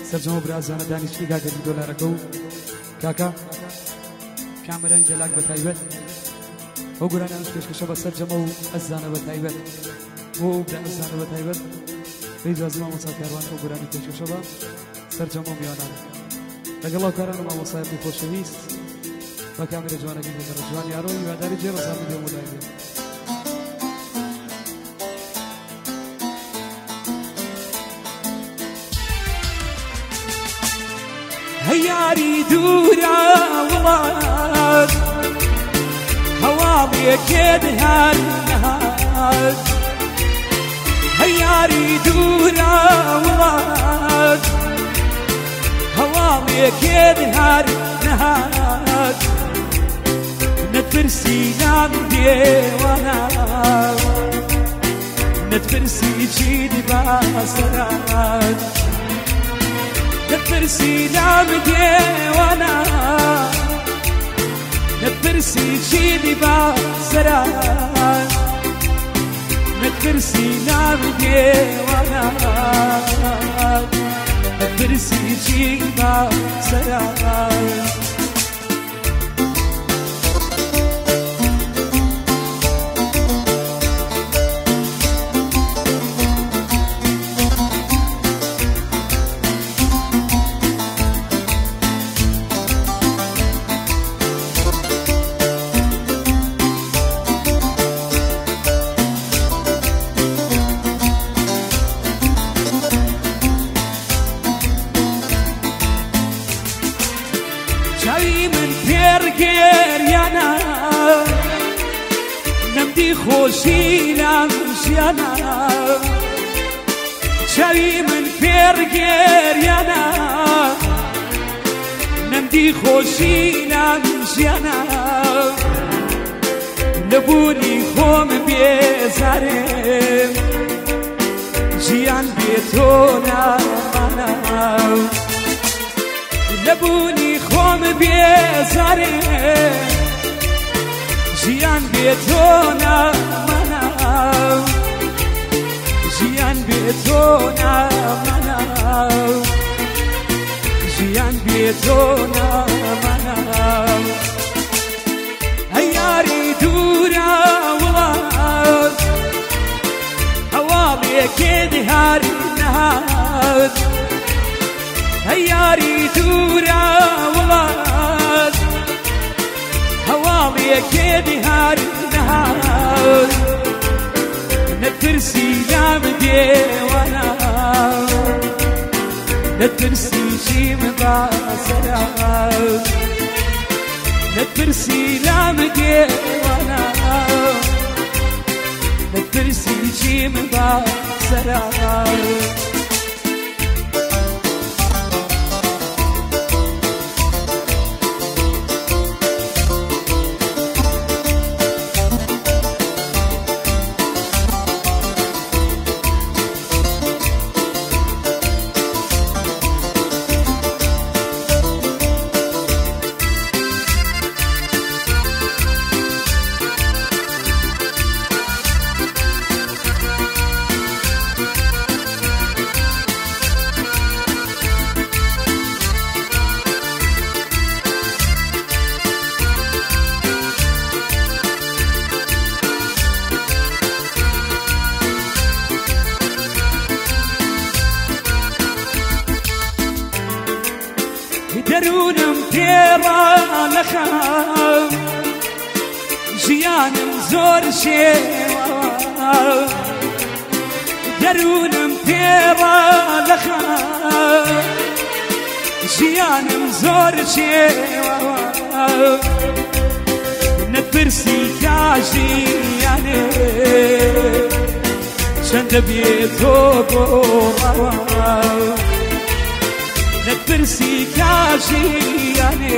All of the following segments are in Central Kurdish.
سەرجەمە برازانە دانیشتی کاکەی دۆلارەکە و کاکا کامەرانی دەلاک بە تایبەت ئەو گورانیانش پێشکەشە بە سەرجەمە و ئەزانە بە تایبەت بۆ برا ئەزانە بە تایبەت بەیجازی مامۆستا کاروان ئەو گورانی پێشکەشە بە سەرجەمە و میوانانە لەگەڵ ئەو مامۆستایەتی خۆشەویست بە کامێرە جوانەکەی بەگەڕە جوان یارۆی هیواداری جێبەزانی لێ مولای بێت هەیاری دوورە وڵات هەواڵێکێت هەر نەهات هەیاری دوورە وڵات هەواڵێکێت هەر نەهات نەترسی نام دێوانە نەترسی چیدی باسەرات نترسي لام ديوانا نترسي شيلي باسران نترسي لام ديوانا نترسي شيلي باسران چاوی من پێر گێریانە نەمدی خۆشی لام ژیانە چاوی من پێر گێریانە نەمدی خۆشی لام ژیانە لەبوونی خۆم بێزارێم ژیان بێ تۆ نامانە لەبوونی خۆم بێزارێ ژیان بێ تۆ نامانە ژیان بێ تۆ نامانە ژیان بێ تۆ نامانە هەیاری دوورە وڵات هەواڵێکێت هەر نەهات هەیاری دوورە وڵات هەواڵێکێت هەر نەهات نەترسی لام دێوانە نەترسی چیم باسەرات نەترسی لام دێوانە نەترسی چیم باسەرات دەروونم پێڕا لەخەم ژیانم زۆر شێوە دەروونم پێڕا لەخەم ژیانم زۆر شێوە نەترسی کاژیانێ چەندە بێت تۆ بۆ ڕەوە نترسي كاژیانێ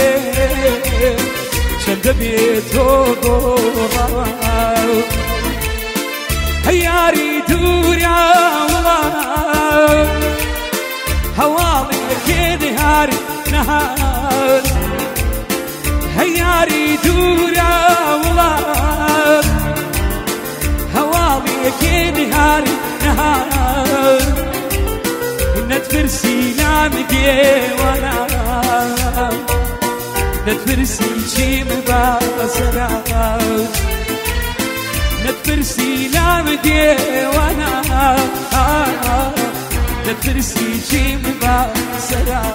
چەندە بێت تۆ بۆ ڕەوە هەیاری دوورە وڵات هەواڵێکێت هەر نەهات هەیاری دوورە وڵات هەواڵێکێت هەر نەهات نەترسی لام دێوانە نەتپرسی چیم باسەرا نەتپرسی لام دێوانە نەتپرسی چیم باسەرا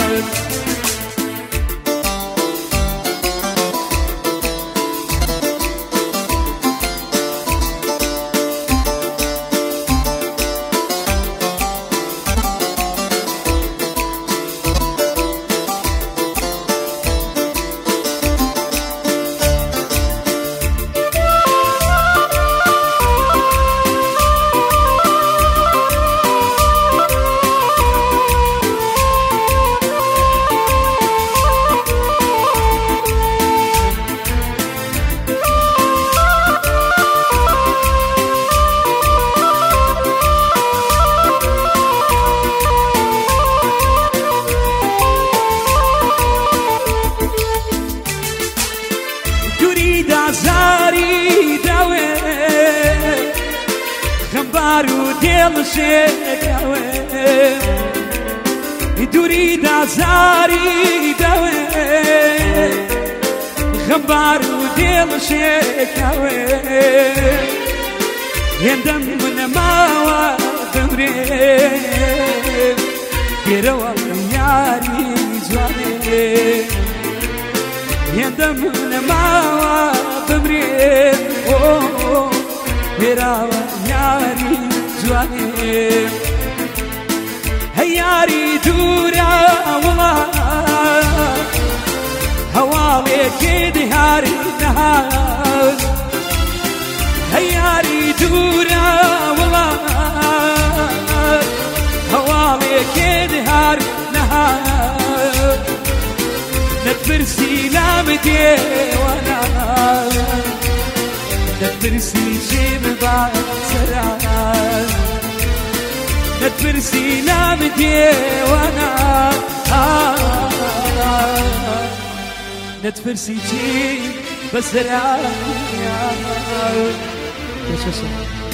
زاری داوێ خەمبار و دێڵشێکاوێ دووریدا زاری داوێ خەمبار و دێڵشێکاوێ هێندەم منەماوە دەمرێ گێرەوە یاری جوانێ هێندەم منەماوە بمرێ هێراوە یاری جوانێ هەی یاری دوورە وڵا هەواڵێکی دیهاری نەهات هەی یاری دوورە وڵا هەواڵێکی دیهار نەهات نەتپرسی لام دێوانە نەتپرسی چیم باسەرا نەتپرسی لام دێوانە نەتپرسی چیم بەسەرا